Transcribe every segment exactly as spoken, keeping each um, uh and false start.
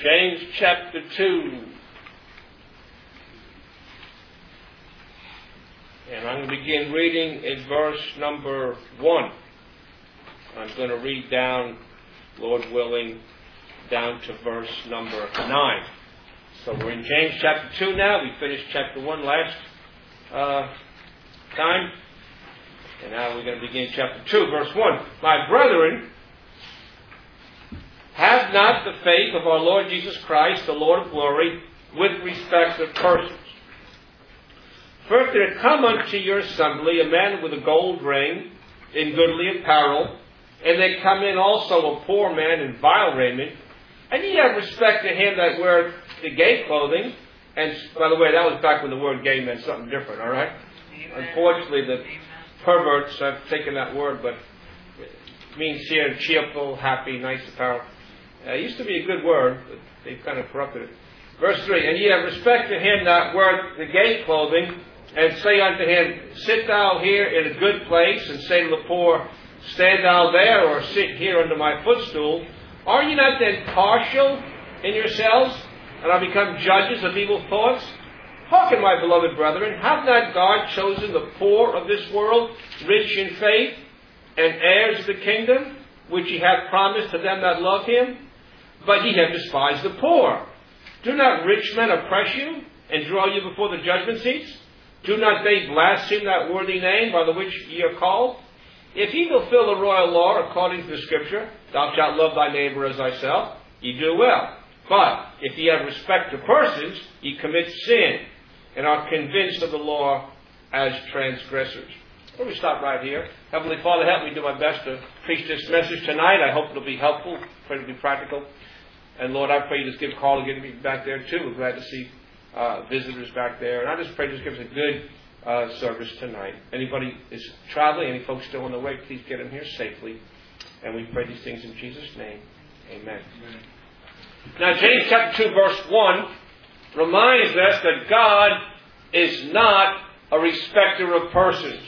James chapter two. And I'm going to begin reading at verse number one. I'm going to read down, Lord willing, down to verse number nine. So we're in James chapter two now. We finished chapter one last uh, time. And now we're going to begin chapter two, verse one. My brethren, have not the faith of our Lord Jesus Christ, the Lord of glory, with respect of persons. For if there come unto your assembly a man with a gold ring, in goodly apparel, and they come in also a poor man in vile raiment, and ye have respect to him that weareth the gay clothing, and by the way, that was back when the word gay meant something different, all right? Amen. Unfortunately, the Amen. perverts have taken that word, but it means here cheerful, happy, nice apparel. Uh, it used to be a good word, but they've kind of corrupted it. Verse three, and ye have respect to him that weareth the gay clothing, and say unto him, sit thou here in a good place, and say to the poor, stand thou there, or sit here under my footstool. Are ye not then partial in yourselves, and are become judges of evil thoughts? Hearken, my beloved brethren, hath not God chosen the poor of this world, rich in faith, and heirs of the kingdom, which he hath promised to them that love him? But ye have despised the poor. Do not rich men oppress you, and draw you before the judgment seats? Do not they blaspheme that worthy name by the which ye are called? If ye fulfill the royal law according to the Scripture, thou shalt love thy neighbor as thyself, ye do well. But if ye have respect to persons, ye commit sin, and are convinced of the law as transgressors. Let me stop right here. Heavenly Father, help me do my best to preach this message tonight. I hope it'll be helpful, pray it'll be practical. And Lord, I pray you just give Carl and get me back there too. We're glad to see uh, visitors back there. And I just pray just give us a good uh, service tonight. Anybody is traveling, any folks still on the way, please get them here safely. And we pray these things in Jesus' name. Amen. Amen. Now, James chapter two, verse one reminds us that God is not a respecter of persons.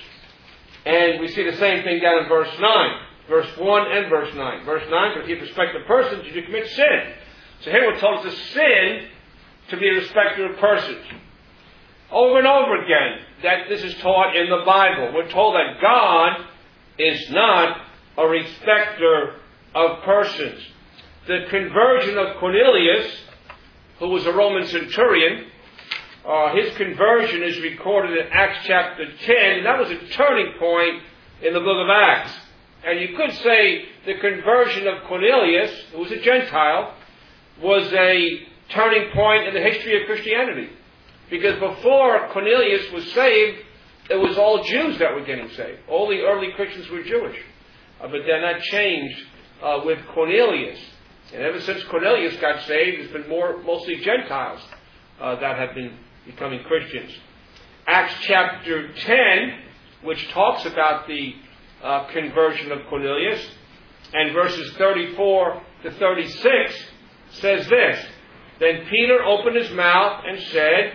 And we see the same thing down in verse nine. Verse one and verse nine. Verse nine, but if you respect of persons, you commit sin. So here we're told it's a sin to be a respecter of persons. Over and over again, that this is taught in the Bible. We're told that God is not a respecter of persons. The conversion of Cornelius, who was a Roman centurion, uh, his conversion is recorded in Acts chapter ten. And that was a turning point in the book of Acts. And you could say the conversion of Cornelius, who was a Gentile, was a turning point in the history of Christianity. Because before Cornelius was saved, it was all Jews that were getting saved. All the early Christians were Jewish. Uh, but then that changed uh, with Cornelius. And ever since Cornelius got saved, it's been more mostly Gentiles uh, that have been becoming Christians. Acts chapter ten, which talks about the uh, conversion of Cornelius, and verses thirty-four to thirty-six, says this, then Peter opened his mouth and said,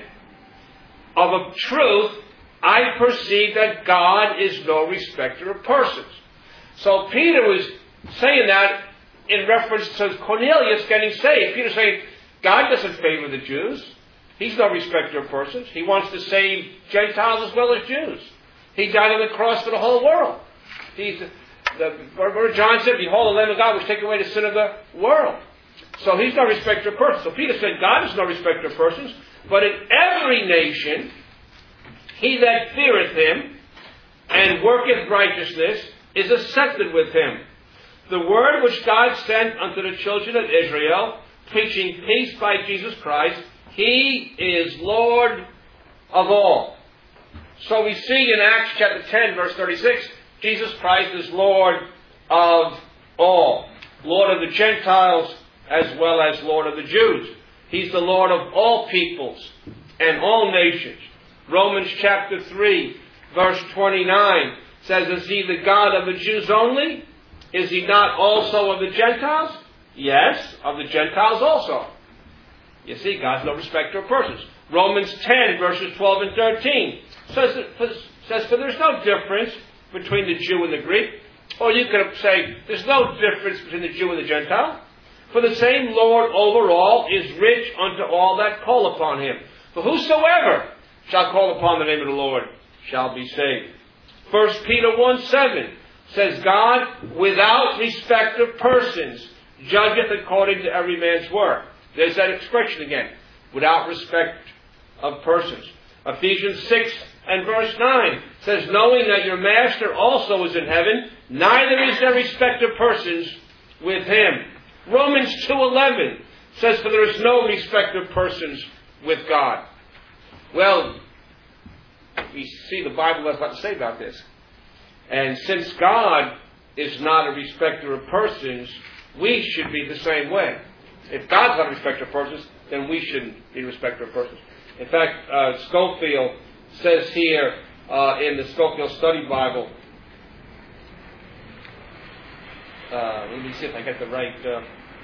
of a truth, I perceive that God is no respecter of persons. So Peter was saying that in reference to Cornelius getting saved. Peter's saying, God doesn't favor the Jews. He's no respecter of persons. He wants to save Gentiles as well as Jews. He died on the cross for the whole world. He's the, the John said, behold the Lamb of God which take away the sin of the world. So he's no respecter of persons. So Peter said, God is no respecter of persons, but in every nation, he that feareth him and worketh righteousness is accepted with him. The word which God sent unto the children of Israel, preaching peace by Jesus Christ, he is Lord of all. So we see in Acts chapter ten, verse thirty-six, Jesus Christ is Lord of all. Lord of the Gentiles as well as Lord of the Jews. He's the Lord of all peoples and all nations. Romans chapter three, verse twenty-nine says, is he the God of the Jews only? Is he not also of the Gentiles? Yes, of the Gentiles also. You see, God's no respecter of persons. Romans ten, verses twelve and thirteen says, says, for there's no difference between the Jew and the Greek. Or you could say, there's no difference between the Jew and the Gentile. For the same Lord over all is rich unto all that call upon him. For whosoever shall call upon the name of the Lord shall be saved. First Peter one seven says, God, without respect of persons, judgeth according to every man's work. There's that expression again. Without respect of persons. Ephesians six and verse nine says, knowing that your master also is in heaven, neither is there respect of persons with him. Romans two eleven says, for there is no respect of persons with God. Well, we see the Bible has a lot to say about this. And since God is not a respecter of persons, we should be the same way. If God's not a respecter of persons, then we shouldn't be a respecter of persons. In fact, uh, Scofield says here uh, in the Scofield Study Bible, uh, let me see if I get the right, uh,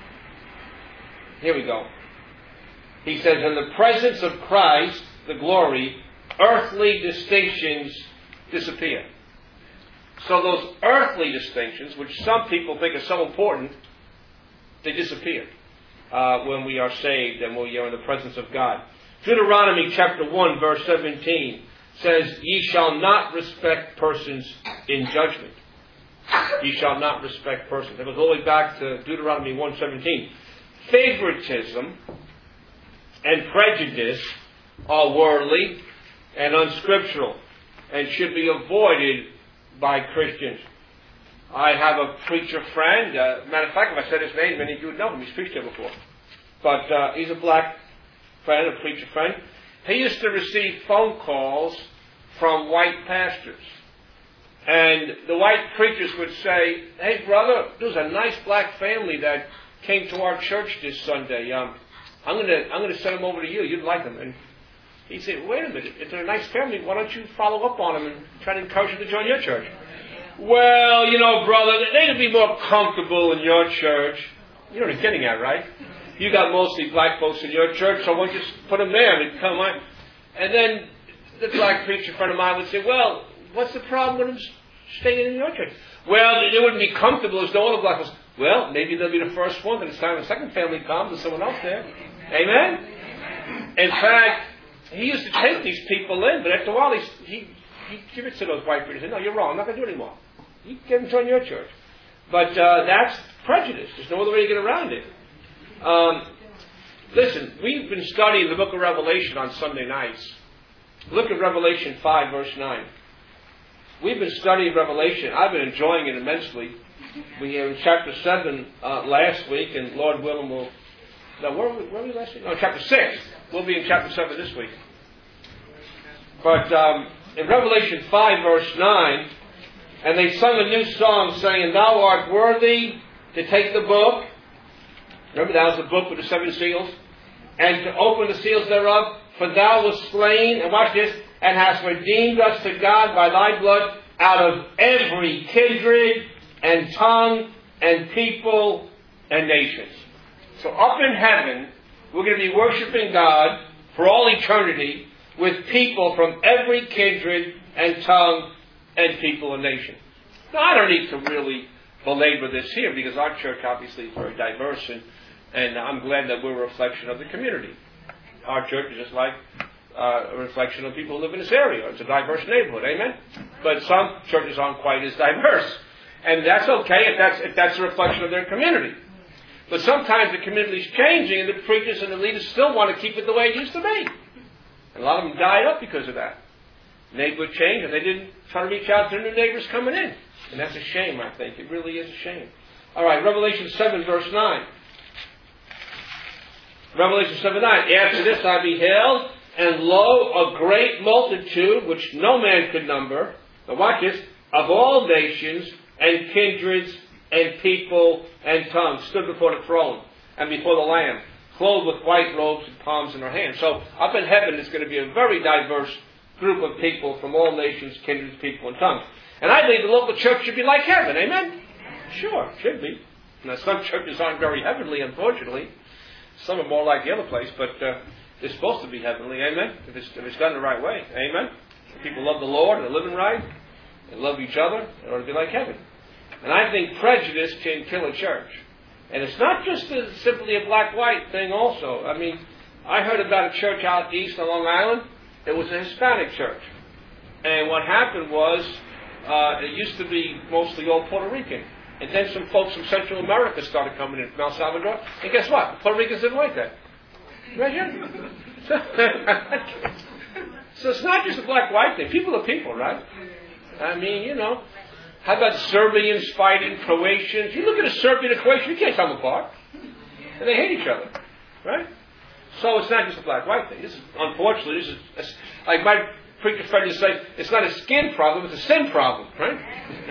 here we go. He says, in the presence of Christ, the glory, earthly distinctions disappear. So those earthly distinctions, which some people think are so important, they disappear uh, when we are saved and when we are in the presence of God. Deuteronomy chapter one, verse seventeen says, ye shall not respect persons in judgment. Ye shall not respect persons. That goes all the way back to Deuteronomy one seventeen. Favoritism and prejudice are worldly and unscriptural and should be avoided by Christians. I have a preacher friend. Uh, matter of fact, if I said his name, many of you would know him. He's preached here before. But uh, he's a black friend, a preacher friend. He used to receive phone calls from white pastors. And the white preachers would say, hey, brother, there's a nice black family that came to our church this Sunday. Um, I'm going to I'm going to send them over to you. You'd like them. And he'd say, wait a minute. If they're a nice family, why don't you follow up on them and try to encourage them to join your church? Well, you know, brother, they'd be more comfortable in your church. You know what I'm getting at, right? You got mostly black folks in your church, so why don't you just put them there and come on? And then the black preacher friend of mine would say, well, what's the problem with them staying in your church? Well, they wouldn't be comfortable as the older black folks. Well, maybe they'll be the first one, and it's time the second family comes, there's someone else there. Amen? In fact, he used to take these people in, but after a while, he, he, he'd give it to those white preachers. He'd say, no, you're wrong, I'm not going to do it anymore. You get them to join your church. But uh, that's prejudice. There's no other way to get around it. Um, listen, we've been studying the book of Revelation on Sunday nights. Look at Revelation five, verse nine. We've been studying Revelation. I've been enjoying it immensely. We were in chapter seven uh, last week, and Lord willing, we'll... No, where were we, where were we last week? No, chapter six. We'll be in chapter seven this week. But um, in Revelation five, verse nine, and they sung a new song, saying, thou art worthy to take the book. Remember, that was the book with the seven seals. And to open the seals thereof. For thou wast slain, and watch this, and hast redeemed us to God by thy blood out of every kindred and tongue and people and nations. So up in heaven, we're going to be worshiping God for all eternity with people from every kindred and tongue and people and nation. Now, I don't need to really belabor this here because our church obviously is very diverse, and, and I'm glad that we're a reflection of the community. Our church is just like uh, a reflection of people who live in this area. It's a diverse neighborhood, amen? But some churches aren't quite as diverse. And that's okay if that's, if that's a reflection of their community. But sometimes the community is changing, and the preachers and the leaders still want to keep it the way it used to be. And a lot of them died up because of that. Neighborhood changed, and they didn't try to reach out to the new neighbors coming in. And that's a shame, I think. It really is a shame. All right, Revelation seven, verse nine. Revelation seven, nine. After this I beheld, and lo, a great multitude, which no man could number. Now watch this. Of all nations and kindreds and people and tongues stood before the throne and before the Lamb, clothed with white robes and palms in their hands. So up in heaven is going to be a very diverse group of people from all nations, kindreds, people, and tongues. And I believe the local church should be like heaven. Amen? Sure, should be. Now, some churches aren't very heavenly, unfortunately. Some are more like the other place, but uh, they're supposed to be heavenly. Amen? If it's, if it's done the right way. Amen? If people love the Lord and are living right and love each other, it ought to be like heaven. And I think prejudice can kill a church. And it's not just a, simply a black-white thing also. I mean, I heard about a church out east on Long Island. It was a Hispanic church. And what happened was, uh, it used to be mostly all Puerto Rican. And then some folks from Central America started coming in from El Salvador. And guess what? The Puerto Ricans didn't like that. Imagine? So it's not just a black-white thing. People are people, right? I mean, you know. How about Serbians fighting Croatians? You look at a Serbian and Croatian, you can't tell them apart. And they hate each other, right? So it's not just a black-white thing. This is, unfortunately, this is, like my preacher friend used to say, it's not a skin problem, it's a sin problem, right?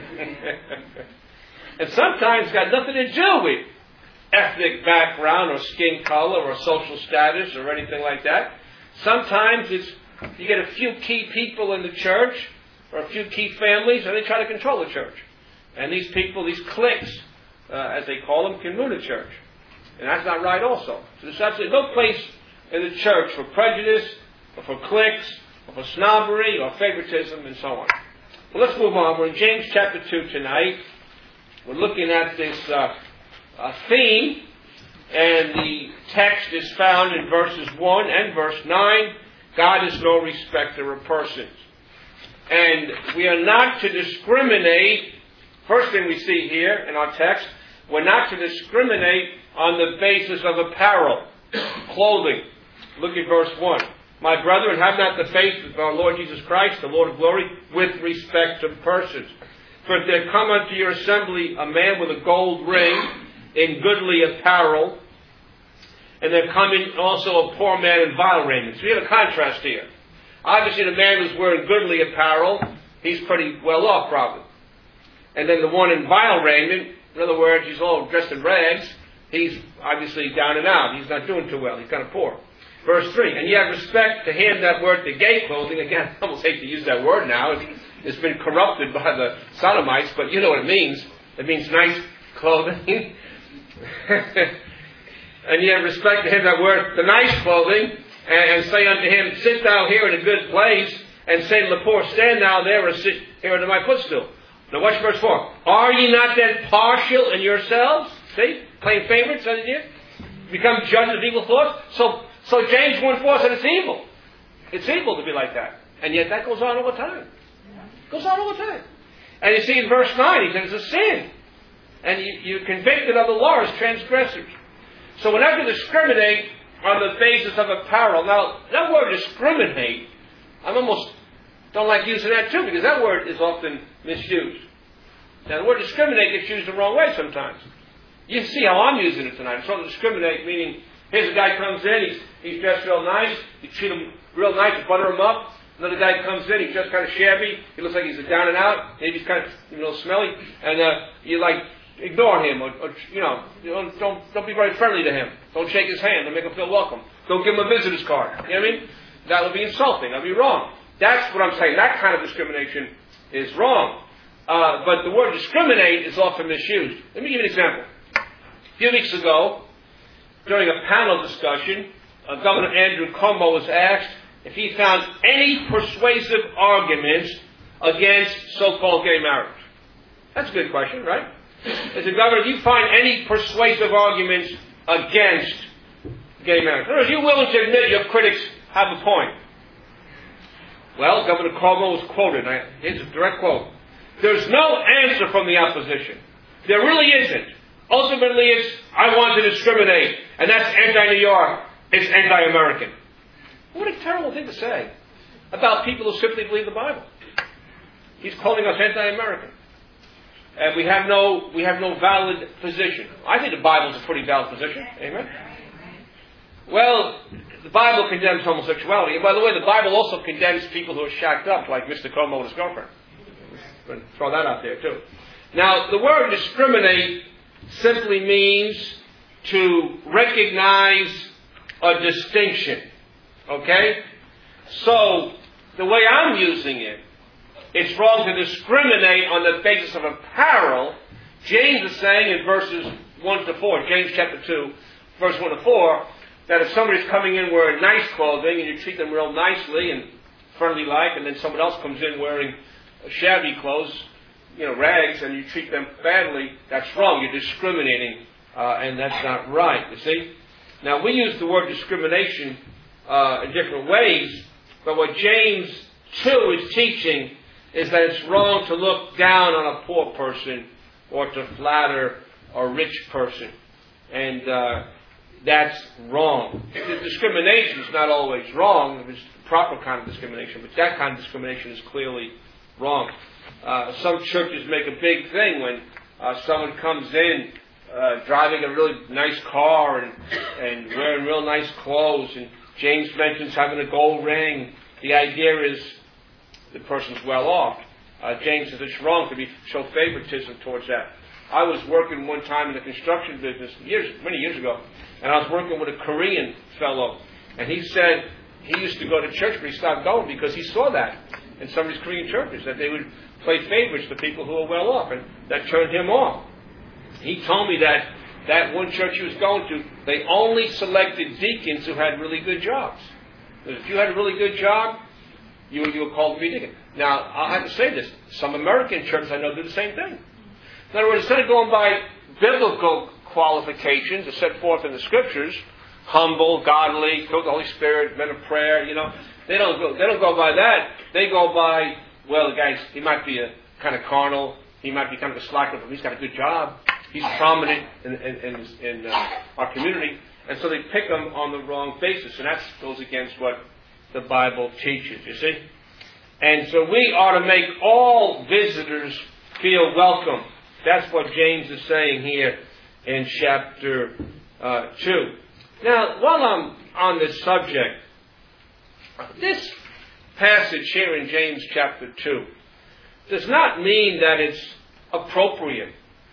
And sometimes it's got nothing to do with ethnic background or skin color or social status or anything like that. Sometimes it's, you get a few key people in the church, or a few key families, and they try to control the church. And these people, these cliques, uh, as they call them, can ruin the church. And that's not right also. So there's absolutely no place in the church for prejudice, or for cliques, or for snobbery, or favoritism, and so on. Well, let's move on. We're in James chapter two tonight. We're looking at this uh, uh, theme, and the text is found in verses one and verse nine. God is no respecter of persons. And we are not to discriminate. First thing we see here in our text, we're not to discriminate on the basis of apparel, clothing. Look at verse one. My brethren, have not the faith of our Lord Jesus Christ, the Lord of glory, with respect to persons. For if there come unto your assembly a man with a gold ring in goodly apparel, and there come in also a poor man in vile raiment. So we have a contrast here. Obviously, the man who's wearing goodly apparel, he's pretty well off, probably. And then the one in vile raiment, in other words, he's all dressed in rags, he's obviously down and out. He's not doing too well. He's kind of poor. Verse three, and ye have respect to him that weareth the gay clothing. Again, I almost hate to use that word now. It's, it's been corrupted by the sodomites, but you know what it means. It means nice clothing. And ye have respect to him that weareth the nice clothing, and, and say unto him, sit thou here in a good place, and say to the poor, stand thou there, or sit here under my footstool. Now watch verse four. Are ye not then partial in yourselves? See? Playing favorites, doesn't you? Become judges of evil thoughts? So, so James one four said it's evil. It's evil to be like that. And yet that goes on all the time. It goes on all the time. And you see in verse nine, he says it's a sin. And you, you're convicted of the law as transgressors. So we're not to discriminate on the basis of apparel. Now, that word discriminate, I almost don't like using that too, because that word is often misused. Now, the word discriminate gets used the wrong way sometimes. You see how I'm using it tonight. I'm trying to discriminate, meaning here's a guy comes in, he's, he's dressed real nice, you treat him real nice, you butter him up. Another guy comes in, he's just kind of shabby, he looks like he's down and out, maybe he's kind of, you know, smelly, and uh, you like, ignore him, or, or you know, don't, don't don't be very friendly to him. Don't shake his hand. Don't make him feel welcome. Don't give him a visitor's card. You know what I mean? That would be insulting. That would be wrong. That's what I'm saying. That kind of discrimination is wrong. Uh, but the word discriminate is often misused. Let me give you an example. A few weeks ago, during a panel discussion, uh, Governor Andrew Cuomo was asked if he found any persuasive arguments against so-called gay marriage. That's a good question, right? As a governor, do you find any persuasive arguments against gay marriage? In other words, are you willing to admit your critics have a point? Well, Governor Cuomo was quoted. Here's a direct quote. There's no answer from the opposition. There really isn't. Ultimately, it's, I want to discriminate. And that's anti-New York. It's anti-American. What a terrible thing to say about people who simply believe the Bible. He's calling us anti-American. And we have no we have no valid position. I think the Bible's a pretty valid position. Amen? Well, the Bible condemns homosexuality. And by the way, the Bible also condemns people who are shacked up, like Mister Cuomo and his girlfriend. I'm going to throw that out there, too. Now, the word discriminate simply means to recognize a distinction. Okay? So, the way I'm using it, it's wrong to discriminate on the basis of apparel. James is saying in verses one to four, James chapter two, verse one to four, that if somebody's coming in wearing nice clothing and you treat them real nicely and friendly-like, and then someone else comes in wearing shabby clothes, you know, rags, and you treat them badly, that's wrong. You're discriminating Uh, and that's not right, you see. Now, we use the word discrimination uh, in different ways, but what James two is teaching is that it's wrong to look down on a poor person or to flatter a rich person. And uh, that's wrong. The discrimination is not always wrong. It's the proper kind of discrimination, but that kind of discrimination is clearly wrong. Uh, some churches make a big thing when uh, someone comes in uh, driving a really nice car and, and wearing real nice clothes, and James mentions having a gold ring. The idea is the person's well off. Uh, James says it's wrong to be show favoritism towards that. I was working one time in the construction business years, many years ago, and I was working with a Korean fellow, and he said he used to go to church, but he stopped going because he saw that in some of these Korean churches, that they would play favorites to people who are well off, and that turned him off. He told me that that one church he was going to, they only selected deacons who had really good jobs. If you had a really good job, you were, you were called to be a deacon. Now, I have to say this. Some American churches I know do the same thing. In other words, instead of going by biblical qualifications as set forth in the Scriptures, humble, godly, filled with the Holy Spirit, men of prayer, you know, they don't go, they don't go by that. They go by, well, the guy, he might be a kind of carnal, he might be kind of a slacker, but he's got a good job. He's prominent in, in, in, in uh, our community. And so they pick him on the wrong basis. And that goes against what the Bible teaches, you see. And so we ought to make all visitors feel welcome. That's what James is saying here in chapter uh, two. Now, while I'm on this subject, this passage here in James chapter two does not mean that it's appropriate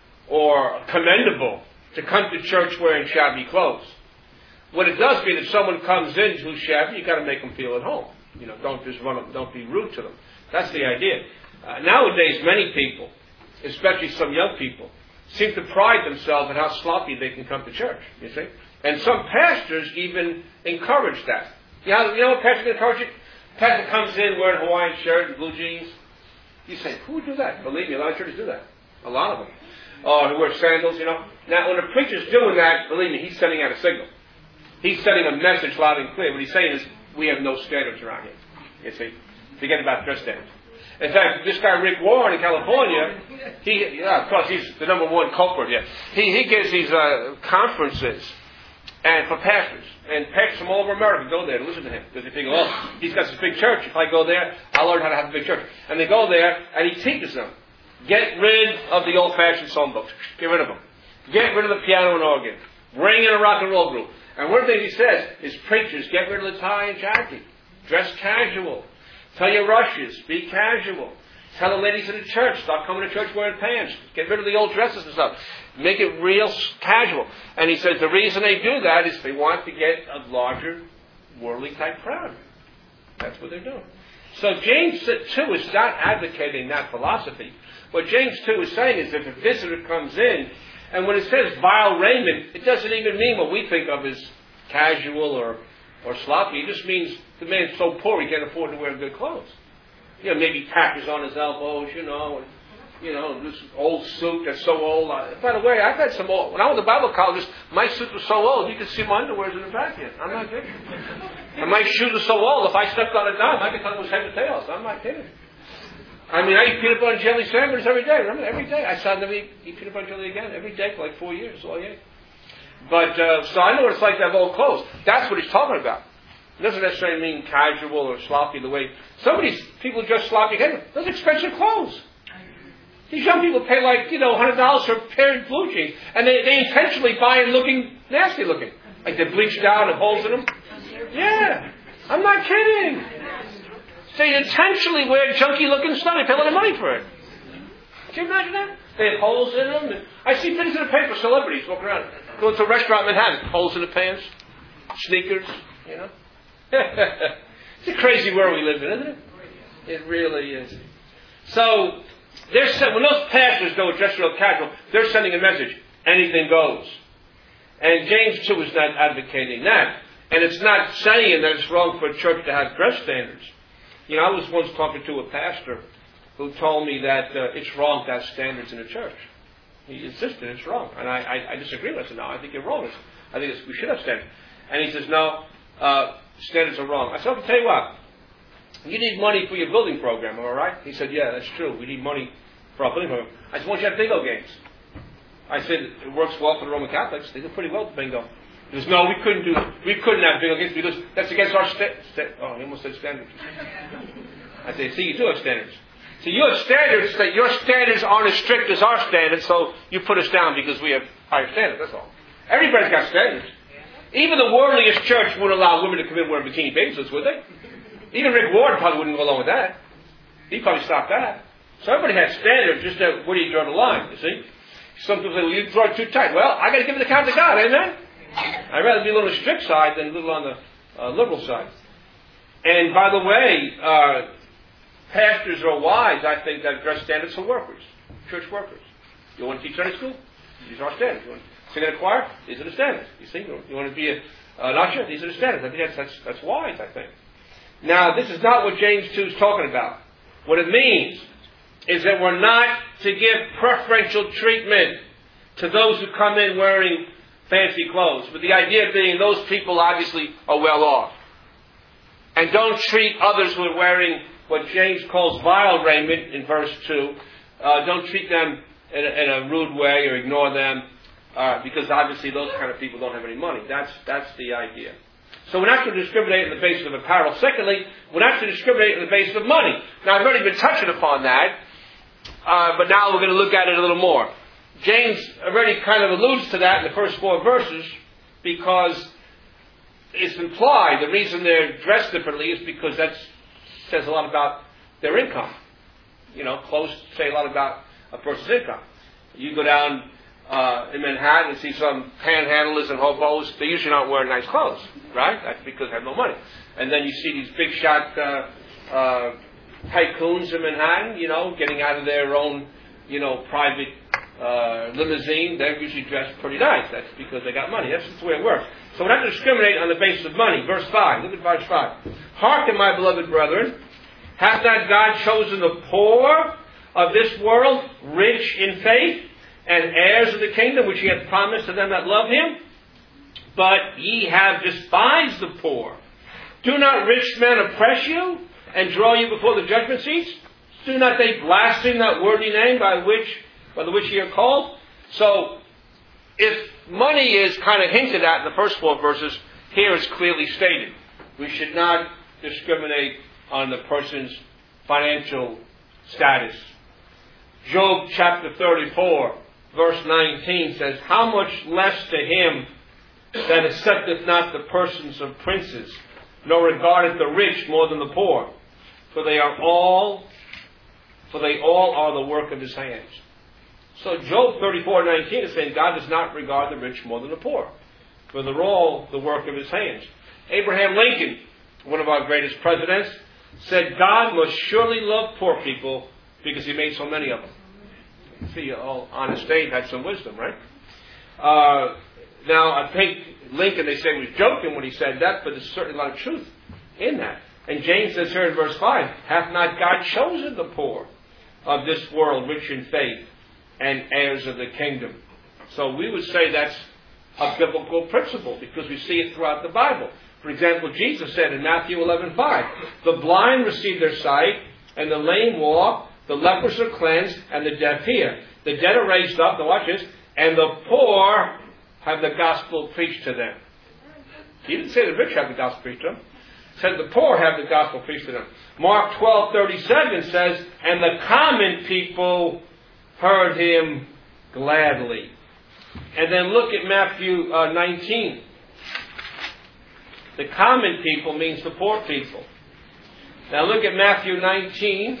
or commendable to come to church wearing shabby clothes. What it does mean, if someone comes in who's shabby, you've got to make them feel at home. You know, don't just run them, don't be rude to them. That's the idea. Uh, nowadays, many people, especially some young people, seem to pride themselves in how sloppy they can come to church, you see. And some pastors even encourage that. You know, you know what pastors encourage it? Pastor comes in wearing a Hawaiian shirt and blue jeans. You say, who would do that? Believe me, a lot of churches do that. A lot of them. Or who wear sandals, you know. Now, when a preacher's doing that, believe me, he's sending out a signal. He's sending a message loud and clear. What he's saying is, we have no standards around here. You see? Forget about dress standards. In fact, this guy Rick Warren in California, he, yeah, of course, he's the number one culprit. Yeah, he he gives these uh, conferences and for pastors, and pastors from all over America go there to listen to him because they think, oh, he's got this big church. If I go there, I'll learn how to have a big church. And they go there, and he teaches them: get rid of the old-fashioned song books. Get rid of them. Get rid of the piano and organ. Bring in a rock and roll group. And one of the things he says is, preachers, get rid of the tie and jacket. Dress casual. Tell your rushes, be casual. Tell the ladies in the church, stop coming to church wearing pants. Get rid of the old dresses and stuff. Make it real casual. And he says the reason they do that is they want to get a larger, worldly type crowd. That's what they're doing. So James two is not advocating that philosophy. What James two is saying is if a visitor comes in, and when it says vile raiment, it doesn't even mean what we think of as casual or, or sloppy. It just means the man's so poor he can't afford to wear good clothes. You know, maybe patches on his elbows, you know, and, you know, this old suit that's so old. I, by the way, I've had some old, when I was in Bible college, my suit was so old, you could see my underwears in the back here. I'm not kidding. And my shoes were so old, if I stepped on a dime, I could tell it was head to tail. So I'm not kidding. I mean, I eat peanut butter and jelly sandwiches every day. Remember, every day. I saw them eat, eat peanut butter and jelly again every day for like four years. All I ate. But, uh, so I know what it's like to have old clothes. That's what he's talking about. It doesn't necessarily mean casual or sloppy the way some of these people dress sloppy. Those expensive clothes. These young people pay like, you know, one hundred dollars for a pair of blue jeans. And they, they intentionally buy them looking nasty looking. Like they're bleached out and holes in them. Yeah. I'm not kidding. They intentionally wear junky looking stuff. They pay a lot of money for it. Can you imagine that? They have holes in them. And I see things in the paper, celebrities walking around. Going to a restaurant in Manhattan. Holes in the pants. Sneakers. You know. It's a crazy world we live in, isn't it? It really is. So, they're send, when those pastors go dress real casual, they're sending a message. Anything goes. And James two is not advocating that. And it's not saying that it's wrong for a church to have dress standards. You know, I was once talking to a pastor who told me that uh, it's wrong to have standards in a church. He insisted it's wrong. And I, I, I disagree with it. I said, no, I think you're wrong. I think it's, we should have standards. And he says, no, uh, standards are wrong. I said, I'll tell you what. You need money for your building program, all right? He said, yeah, that's true. We need money for our building program. I said, why don't you have bingo games? I said, it works well for the Roman Catholics. They do pretty well with bingo. He goes, no, we couldn't do we couldn't have bingo games because that's against our sta- sta- oh, he almost said standards. I said, see, you do have standards. So your standards, your standards aren't as strict as our standards, so you put us down because we have higher standards, that's all. Everybody's got standards. Even the worldliest church wouldn't allow women to come in wearing bikini bathing suits, would they? Even Rick Warren probably wouldn't go along with that. He'd probably stop that. So everybody has standards, just uh, where do you draw the line, you see? Some people say, well, you draw it too tight. Well, I got to give it the count to God, amen? I'd rather be a little on the strict side than a little on the uh, liberal side. And by the way, uh, pastors are wise, I think, that address standards for workers, church workers. You want to teach Sunday school? These are our standards. You want to sing in a choir? These are the standards. You see, you want to be a, an usher? These are the standards. I think that's, that's, that's wise, I think. Now, this is not what James two is talking about. What it means is that we're not to give preferential treatment to those who come in wearing fancy clothes. But the idea being those people obviously are well off. And don't treat others who are wearing what James calls vile raiment in verse two. Uh, don't treat them in a, in a rude way or ignore them uh, because obviously those kind of people don't have any money. That's, that's the idea. So we're not to discriminate on the basis of apparel. Secondly, we're not to discriminate on the basis of money. Now, I've already been touching upon that, uh, but now we're going to look at it a little more. James already kind of alludes to that in the first four verses because it's implied the reason they're dressed differently is because that says a lot about their income. You know, clothes say a lot about a person's income. You go down uh, in Manhattan and see some panhandlers and hobos, they usually not wearing nice clothes, right? That's because they have no money. And then you see these big shot uh, uh, tycoons in Manhattan, you know, getting out of their own, you know, private uh, limousine. They're usually dressed pretty nice. That's because they got money. That's just the way it works. So we're not to discriminate on the basis of money. Verse five. Look at verse five. Hearken, my beloved brethren. Hath not God chosen the poor of this world, rich in faith, and heirs of the kingdom, which he hath promised to them that love him? But ye have despised the poor. Do not rich men oppress you, and draw you before the judgment seats? Do not they blaspheme that worthy name by which by the which ye are called? So, if money is kind of hinted at in the first four verses, here it's clearly stated. We should not discriminate on the person's financial status. Job chapter thirty-four, verse nineteen says, how much less to him that accepteth not the persons of princes, nor regardeth the rich more than the poor? For they are all, for they all are the work of his hands. So Job thirty-four nineteen is saying God does not regard the rich more than the poor, for they're all the work of his hands. Abraham Lincoln, one of our greatest presidents, said God must surely love poor people because he made so many of them. See, all honest Dave had some wisdom, right? Uh, now, I think Lincoln, they say, was joking when he said that, but there's certainly a lot of truth in that. And James says here in verse five, hath not God chosen the poor of this world, rich in faith, and heirs of the kingdom? So we would say that's a biblical principle because we see it throughout the Bible. For example, Jesus said in Matthew eleven five, the blind receive their sight, and the lame walk, the lepers are cleansed, and the deaf hear. The dead are raised up, now watch this, and the poor have the gospel preached to them. He didn't say the rich have the gospel preached to them. He said the poor have the gospel preached to them. Mark twelve thirty-seven says, and the common people heard him gladly. And then look at Matthew uh, nineteen. The common people means the poor people. Now look at Matthew nineteen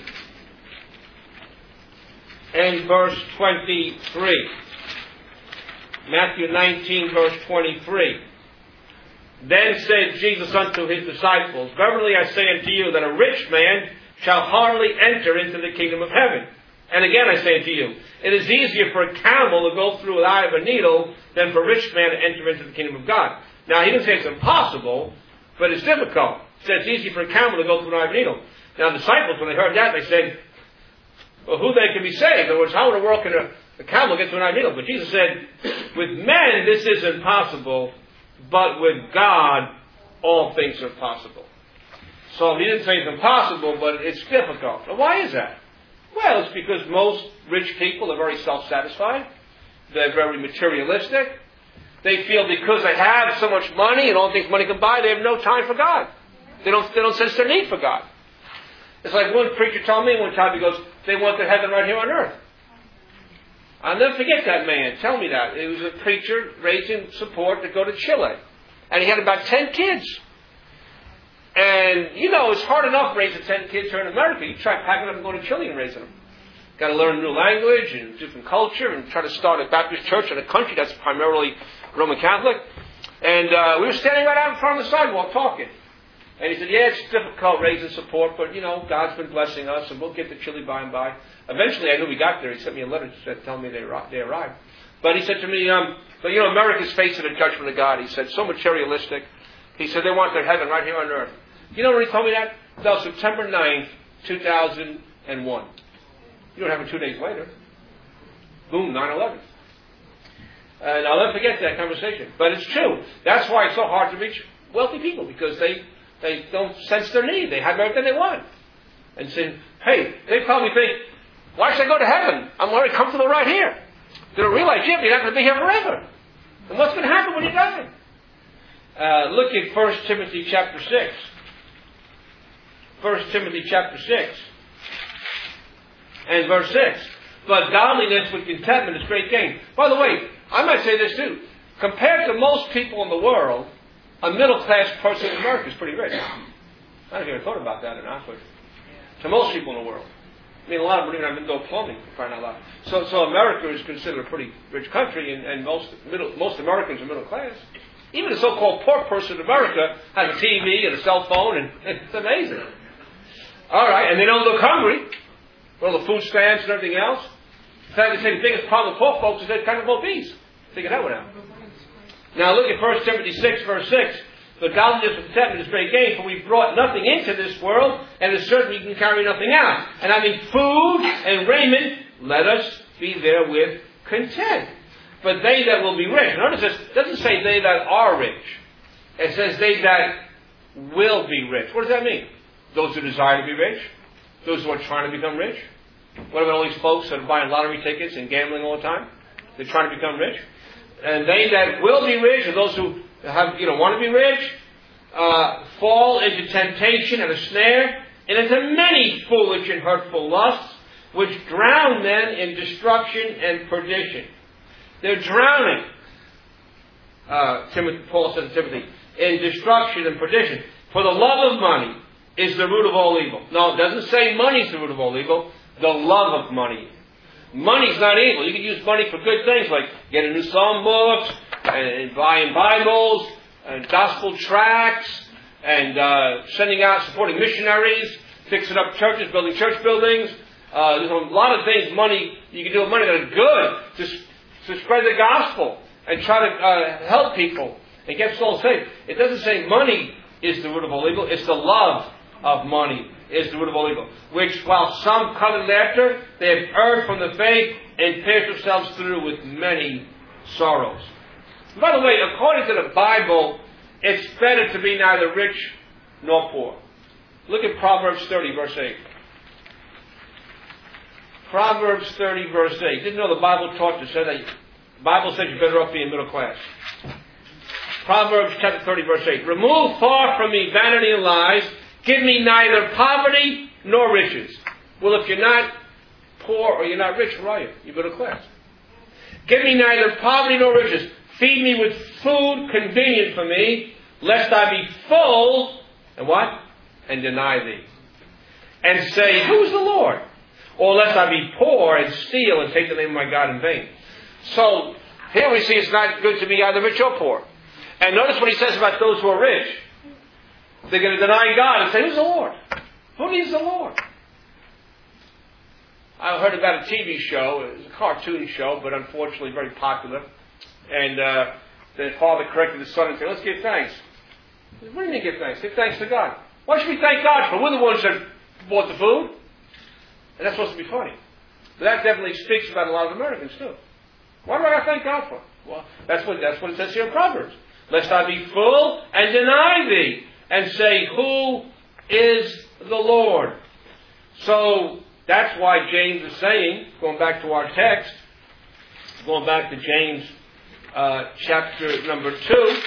and verse twenty-three. Matthew nineteen, verse twenty-three. Then said Jesus unto his disciples, verily I say unto you that a rich man shall hardly enter into the kingdom of heaven. And again I say unto you, it is easier for a camel to go through the eye of a needle than for a rich man to enter into the kingdom of God. Now he didn't say it's impossible, but it's difficult. He said it's easy for a camel to go through the eye of a needle. Now the disciples, when they heard that, they said, well, who then can be saved? In other words, how in the world can a, The camel gets to an ideal. But Jesus said, with men this is impossible, but with God all things are possible. So he didn't say it's impossible, but it's difficult. Now, why is that? Well, it's because most rich people are very self-satisfied. They're very materialistic. They feel because they have so much money and all things money can buy, they have no time for God. They don't, they don't sense their need for God. It's like one preacher told me one time, he goes, they want their heaven right here on earth. I'll never forget that man. Tell me that. It was a preacher raising support to go to Chile. And he had about ten kids. And, you know, it's hard enough raising ten kids here in America. You try packing up and going to Chile and raising them. Got to learn a new language and different culture and try to start a Baptist church in a country that's primarily Roman Catholic. And uh, we were standing right out in front of the sidewalk talking. And he said, yeah, it's difficult raising support, but, you know, God's been blessing us, and we'll get to Chile by and by. Eventually, I knew we got there. He sent me a letter said, telling me they, they arrived. But he said to me, um, but, you know, America's facing the judgment of God. He said, so materialistic. He said, they want their heaven right here on earth. You know when he told me that? That was September ninth, two thousand one. You don't have it two days later. Boom, nine eleven. And I'll never forget that conversation. But it's true. That's why it's so hard to reach wealthy people, because they, they don't sense their need. They have everything they want. And say, hey, they probably think, why should I go to heaven? I'm very comfortable right here. They don't realize, yeah, you're not going to be here forever. And what's going to happen when you die? Uh, look at First Timothy chapter six. First Timothy chapter six. And verse six. But godliness with contentment is great gain. By the way, I might say this too. Compared to most people in the world, a middle-class person in America is pretty rich. I don't know if you ever thought about that or not, but to most people in the world. I mean, a lot of them don't even have indoor plumbing, for crying out loud. So, so America is considered a pretty rich country, and, and most middle, most Americans are middle class. Even the so-called poor person in America has a T V and a cell phone, and it's amazing. All right, and they don't look hungry. Well, the food stamps and everything else. In fact, they say the biggest problem with poor folks is they're kind of obese. Figure that one out. Now look at First Timothy six, verse six. The godliness of contentment is great gain, for we brought nothing into this world, and it is certain we can carry nothing out. And having food and raiment, let us be therewith content. But they that will be rich. Notice this, it doesn't say they that are rich. It says they that will be rich. What does that mean? Those who desire to be rich? Those who are trying to become rich? What about all these folks that are buying lottery tickets and gambling all the time? They're trying to become rich. And they that will be rich, or those who have, you know, want to be rich, uh, fall into temptation and a snare, and into many foolish and hurtful lusts, which drown men in destruction and perdition. They're drowning, uh, Timothy, Paul says to Timothy, in destruction and perdition. For the love of money is the root of all evil. No, it doesn't say money is the root of all evil. The love of money. Money's not evil. You can use money for good things like getting new psalm books, and buying Bibles, and gospel tracts, and uh, sending out, supporting missionaries, fixing up churches, building church buildings. Uh, there's a lot of things money you can do with money that are good to, to spread the gospel and try to uh, help people and get souls saved. It doesn't say money is the root of all evil. It's the love of money is the root of all evil, which while some covet after, they have erred from the faith and pierced themselves through with many sorrows. And by the way, according to the Bible, it's better to be neither rich nor poor. Look at Proverbs thirty, verse eight. Proverbs thirty, verse eight. Didn't know the Bible taught to say that. The Bible says you're better off being middle class. Proverbs chapter thirty, verse eight. Remove far from me vanity and lies. Give me neither poverty nor riches. Well, if you're not poor or you're not rich, where are you? You're middle class. Give me neither poverty nor riches. Feed me with food convenient for me, lest I be full, and what? And deny thee. And say, who's the Lord? Or lest I be poor and steal and take the name of my God in vain. So, here we see it's not good to be either rich or poor. And notice what he says about those who are rich. They're going to deny God and say, who's the Lord? Who needs the Lord? I heard about a T V show. It was a cartoon show, but unfortunately very popular. And uh, the father corrected the son and said, let's give thanks. Said, what do you mean give thanks? Give thanks to God. Why should we thank God for? We're the ones that bought the food. And that's supposed to be funny. But that definitely speaks about a lot of Americans too. What do I thank God for? Well, that's what that's what it says here in Proverbs. Lest I be full and deny thee, and say, who is the Lord? So that's why James is saying, going back to our text, going back to James uh, chapter number two,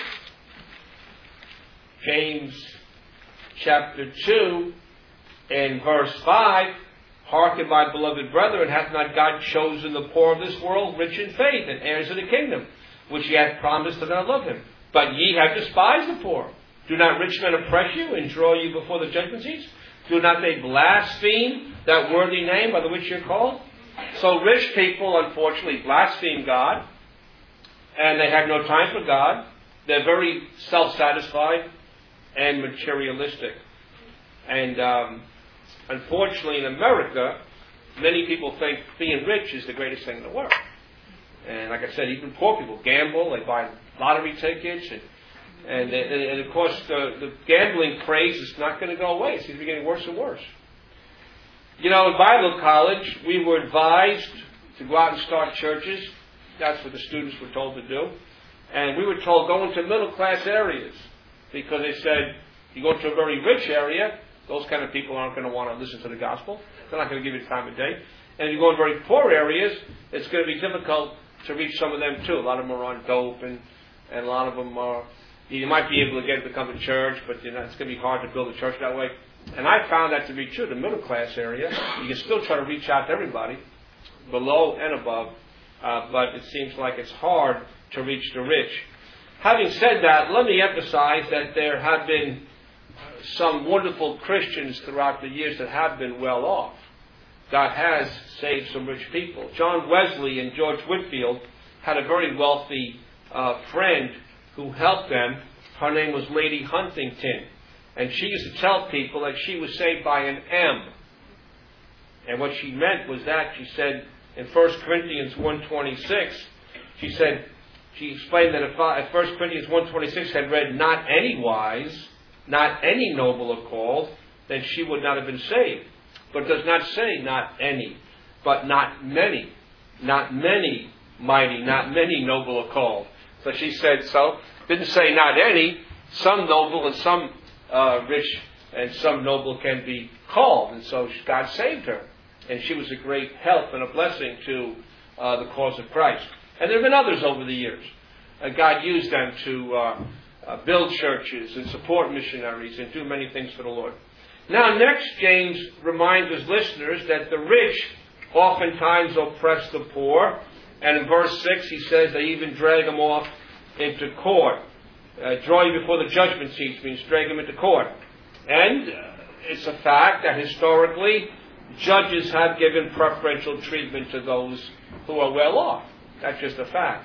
James chapter two and verse five, hearken, my beloved brethren, hath not God chosen the poor of this world rich in faith and heirs of the kingdom, which he hath promised to them that love him? But ye have despised the poor. Do not rich men oppress you and draw you before the judgment seats? Do not they blaspheme that worthy name by the which you're called? So rich people, unfortunately, blaspheme God, and they have no time for God. They're very self-satisfied and materialistic. And um, unfortunately, in America, many people think being rich is the greatest thing in the world. And like I said, even poor people gamble, they buy lottery tickets, and and, and, and of course the, the gambling craze is not going to go away. It seems to be getting worse and worse. You know, in Bible college, we were advised to go out and start churches. That's what the students were told to do. And we were told, go into middle-class areas, because they said, you go to a very rich area, those kind of people aren't going to want to listen to the gospel. They're not going to give you the time of day. And if you go in very poor areas, it's going to be difficult to reach some of them too. A lot of them are on dope, and, and a lot of them are, you might be able to get to come to church, but you know, it's going to be hard to build a church that way. And I found that to be true. The middle class area, you can still try to reach out to everybody, below and above, uh, but it seems like it's hard to reach the rich. Having said that, let me emphasize that there have been some wonderful Christians throughout the years that have been well off. God has saved some rich people. John Wesley and George Whitefield had a very wealthy uh, friend who helped them. Her name was Lady Huntington. And she used to tell people that she was saved by an M. And what she meant was that, she said, in First Corinthians one twenty-six, she said, she explained that if First Corinthians one twenty-six had read, not any wise, not any noble are called, then she would not have been saved. But it does not say not any, but not many. Not many mighty, not many noble are called. So she said so. Didn't say not any. Some noble and some uh, rich and some noble can be called. And so God saved her. And she was a great help and a blessing to uh, the cause of Christ. And there have been others over the years. Uh, God used them to uh, uh, build churches and support missionaries and do many things for the Lord. Now, next, James reminds his listeners that the rich oftentimes oppress the poor. And in verse six, he says they even drag them off into court. Uh, draw you before the judgment seats means drag them into court. And uh, it's a fact that historically, judges have given preferential treatment to those who are well off. That's just a fact.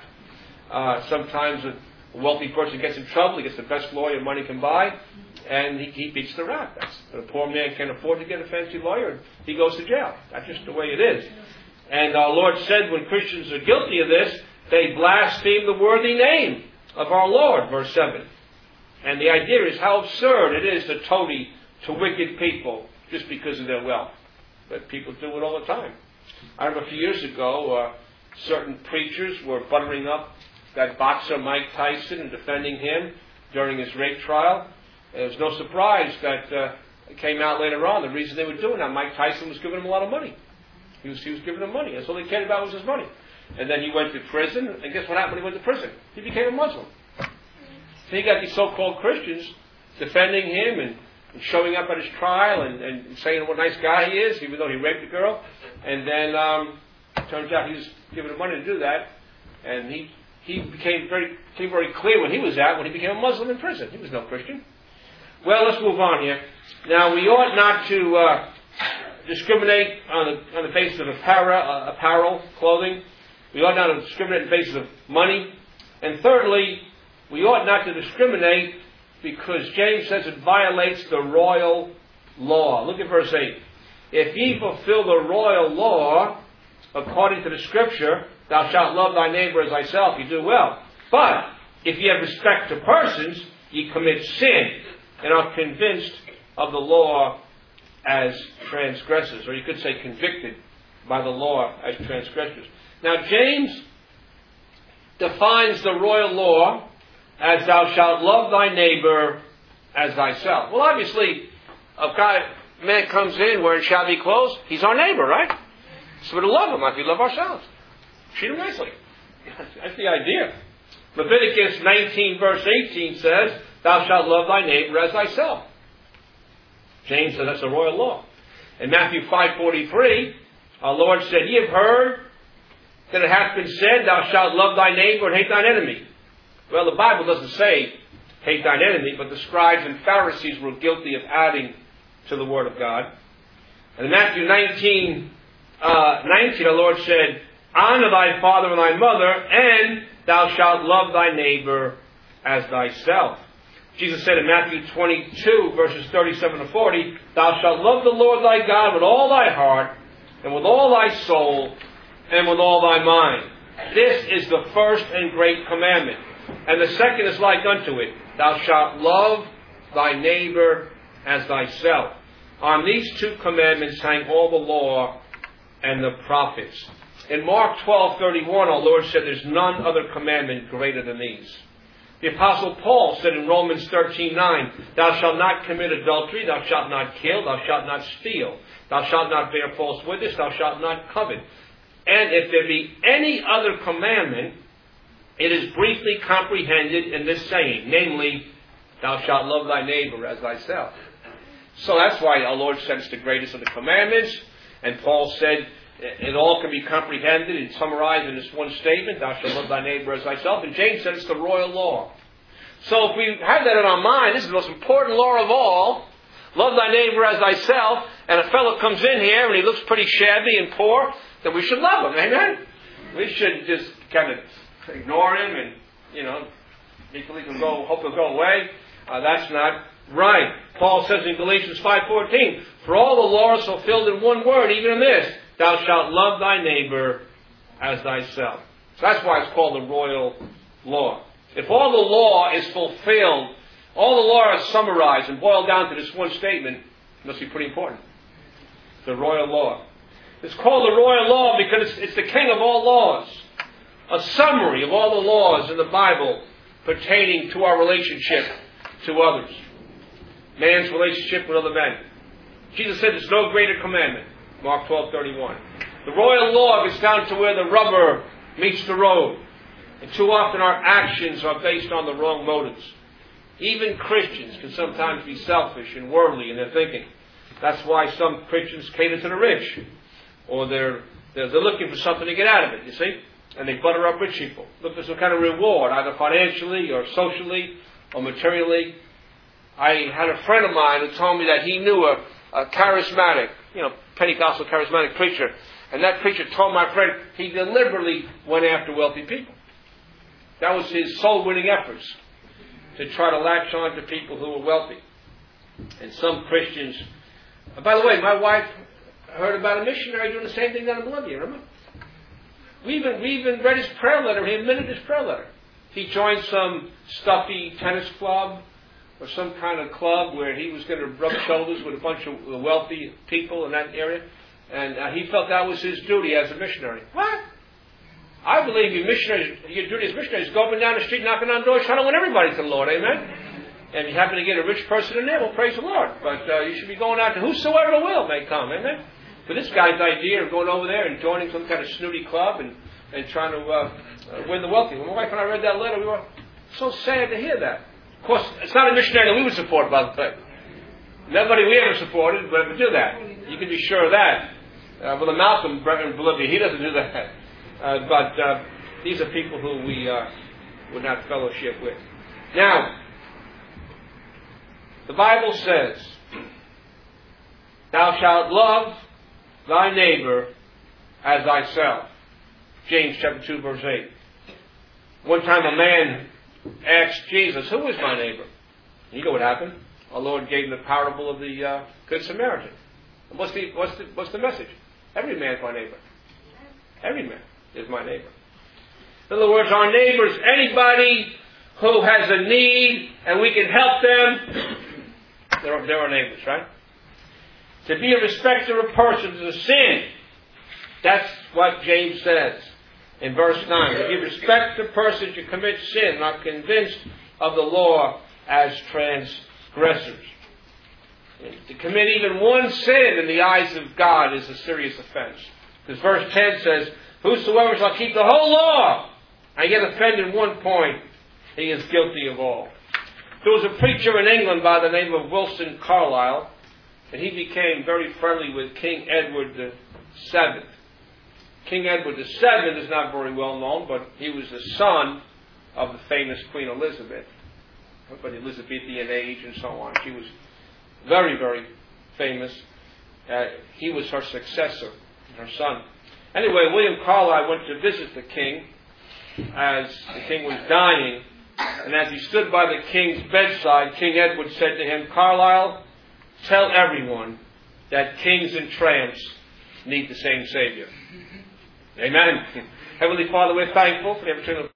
Uh, sometimes a wealthy person gets in trouble, he gets the best lawyer money can buy, and he, he beats the rap. That's, the poor man can't afford to get a fancy lawyer, he goes to jail. That's just the way it is. And our Lord said when Christians are guilty of this, they blaspheme the worthy name of our Lord, verse seven. And the idea is how absurd it is to toady to wicked people just because of their wealth. But people do it all the time. I remember a few years ago, uh, certain preachers were buttering up that boxer Mike Tyson and defending him during his rape trial. It was no surprise that uh, it came out later on the reason they were doing that. Mike Tyson was giving him a lot of money. He was, he was giving them money. That's all they cared about was his money. And then he went to prison, and guess what happened when he went to prison? He became a Muslim. So he got these so-called Christians defending him and, and showing up at his trial and, and saying what a nice guy he is, even though he raped a girl. And then um, it turns out he was giving them money to do that. And he he became very became very clear when he was out, when he became a Muslim in prison. He was no Christian. Well, let's move on here. Now, we ought not to uh, discriminate on the, on the basis of apparel, uh, apparel, clothing. We ought not to discriminate on the basis of money. And thirdly, we ought not to discriminate because James says it violates the royal law. Look at verse eight. If ye fulfill the royal law, according to the Scripture, thou shalt love thy neighbor as thyself, you do well. But if ye have respect to persons, ye commit sin, and are convinced of the law as transgressors. Or you could say convicted by the law as transgressors. Now, James defines the royal law as thou shalt love thy neighbor as thyself. Well, obviously, a guy, man comes in wearing shabby clothes, he's our neighbor, right? So we're to love him like we love ourselves. Treat him nicely. That's the idea. Leviticus nineteen verse eighteen says, thou shalt love thy neighbor as thyself. James said that's a royal law. In Matthew five forty-three, our Lord said, ye have heard that it hath been said, thou shalt love thy neighbor and hate thine enemy. Well, the Bible doesn't say hate thine enemy, but the scribes and Pharisees were guilty of adding to the Word of God. And in Matthew nineteen, uh, nineteen, our Lord said, honor thy father and thy mother, and thou shalt love thy neighbor as thyself. Jesus said in Matthew twenty-two, verses thirty-seven to forty, thou shalt love the Lord thy God with all thy heart, and with all thy soul, and with all thy mind. This is the first and great commandment. And the second is like unto it, thou shalt love thy neighbor as thyself. On these two commandments hang all the law and the prophets. In Mark twelve thirty-one, our Lord said there's none other commandment greater than these. The Apostle Paul said in Romans thirteen nine, thou shalt not commit adultery, thou shalt not kill, thou shalt not steal, thou shalt not bear false witness, thou shalt not covet. And if there be any other commandment, it is briefly comprehended in this saying, namely, thou shalt love thy neighbor as thyself. So that's why our Lord said it's the greatest of the commandments. And Paul said it all can be comprehended and summarized in this one statement, thou shalt love thy neighbor as thyself. And James said it's the royal law. So if we have that in our mind, this is the most important law of all. Love thy neighbor as thyself. And a fellow comes in here and he looks pretty shabby and poor, then we should love him. Amen? We should just kind of ignore him and, you know, he can go, hope he'll go away. Uh, that's not right. Paul says in Galatians five fourteen, for all the law is fulfilled in one word, even in this, thou shalt love thy neighbor as thyself. So that's why it's called the royal law. If all the law is fulfilled, all the law is summarized and boiled down to this one statement, it must be pretty important. The royal law. It's called the royal law because it's, it's the king of all laws. A summary of all the laws in the Bible pertaining to our relationship to others. Man's relationship with other men. Jesus said there's no greater commandment. Mark twelve thirty-one. The royal law gets down to where the rubber meets the road. And too often our actions are based on the wrong motives. Even Christians can sometimes be selfish and worldly in their thinking. That's why some Christians cater to the rich. Or they're, they're, they're looking for something to get out of it, you see. And they butter up rich people. Look for some kind of reward, either financially or socially or materially. I had a friend of mine who told me that he knew a, a charismatic, you know, Pentecostal charismatic preacher. And that preacher told my friend he deliberately went after wealthy people. That was his soul-winning efforts, to try to latch on to people who were wealthy. And some Christians... Uh, by the way, my wife heard about a missionary doing the same thing down in Bolivia, remember? We even, we even read his prayer letter. He admitted his prayer letter. He joined some stuffy tennis club or some kind of club where he was going to rub shoulders with a bunch of wealthy people in that area. And uh, he felt that was his duty as a missionary. What? I believe your missionaries, your duty as missionaries is go up and down the street knocking on doors trying to win everybody to the Lord. Amen? And you happen to get a rich person in there, well, praise the Lord. But uh, you should be going out to whosoever will may come. Amen? But this guy's idea of going over there and joining some kind of snooty club and, and trying to uh, uh, win the wealthy. When my wife and I read that letter, we were so sad to hear that. Of course, it's not a missionary that we would support, by the way. Nobody we ever supported would ever do that. You can be sure of that. Uh, Brother Malcolm in Bolivia, he doesn't do that. Uh, but uh, these are people who we uh, would not fellowship with. Now, the Bible says, thou shalt love thy neighbor as thyself. James chapter two, verse eight. One time a man asked Jesus, who is my neighbor? You know what happened? Our Lord gave him the parable of the uh, Good Samaritan. And what's the, what's, the, what's the message? Every man's my neighbor. Every man is my neighbor. In other words, our neighbor is anybody who has a need and we can help them. They're, they're our neighbors, right? To be a respecter of persons is a sin. That's what James says in verse nine. If you respect the persons who commit sin and are convinced of the law as transgressors. To commit even one sin in the eyes of God is a serious offense. Because verse ten says, whosoever shall keep the whole law and yet offend in one point, he is guilty of all. There was a preacher in England by the name of Wilson Carlyle, and he became very friendly with King Edward the Seventh. King Edward the Seventh is not very well known, but he was the son of the famous Queen Elizabeth. But the Elizabethan age and so on. She was very, very famous. Uh, he was her successor, her son. Anyway, William Carlyle went to visit the king as the king was dying. And as he stood by the king's bedside, King Edward said to him, Carlyle, tell everyone that kings and tramps need the same Savior. Amen. Heavenly Father, we're thankful for the opportunity